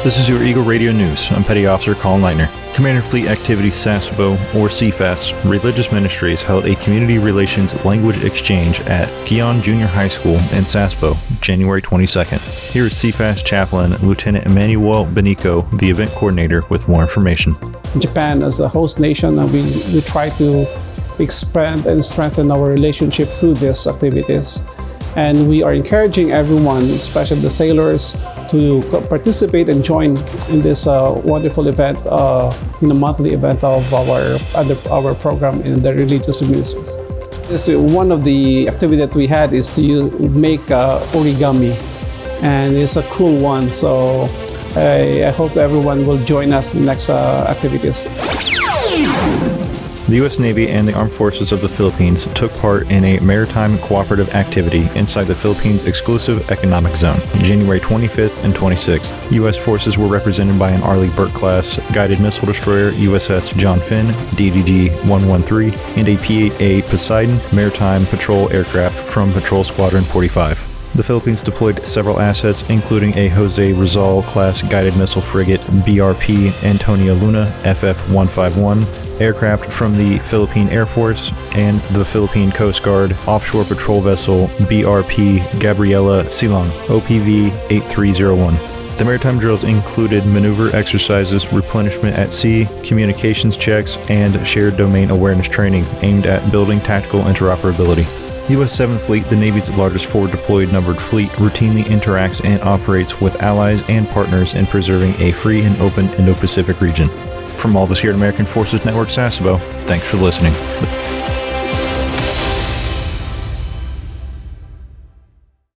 This is your Eagle Radio News. I'm Petty Officer Colin Leitner. Commander Fleet Activity Sasebo, or CFAS, Religious Ministries held a community relations language exchange at Gion Junior High School in Sasebo, January 22nd. Here is CFAS Chaplain Lieutenant Emmanuel Benico, the event coordinator, with more information. Japan, as a host nation, we try to expand and strengthen our relationship through these activities. And we are encouraging everyone, especially the sailors, to participate and join in this wonderful event, in a monthly event of our program in the religious ministries. One of the activities that we had is to make origami, and it's a cool one. So I hope everyone will join us in the next activities. The U.S. Navy and the Armed Forces of the Philippines took part in a maritime cooperative activity inside the Philippines Exclusive Economic Zone, January 25th and 26th. U.S. forces were represented by an Arleigh Burke-class guided missile destroyer USS John Finn, DDG-113, and a P-8A Poseidon maritime patrol aircraft from Patrol Squadron 45. The Philippines deployed several assets, including a Jose Rizal-class guided missile frigate BRP Antonio Luna FF-151, aircraft from the Philippine Air Force, and the Philippine Coast Guard offshore patrol vessel BRP Gabriela Silang, OPV 8301. The maritime drills included maneuver exercises, replenishment at sea, communications checks, and shared domain awareness training aimed at building tactical interoperability. U.S. 7th Fleet, the Navy's largest forward-deployed numbered fleet, routinely interacts and operates with allies and partners in preserving a free and open Indo-Pacific region. From all of us here at American Forces Network Sasebo, thanks for listening.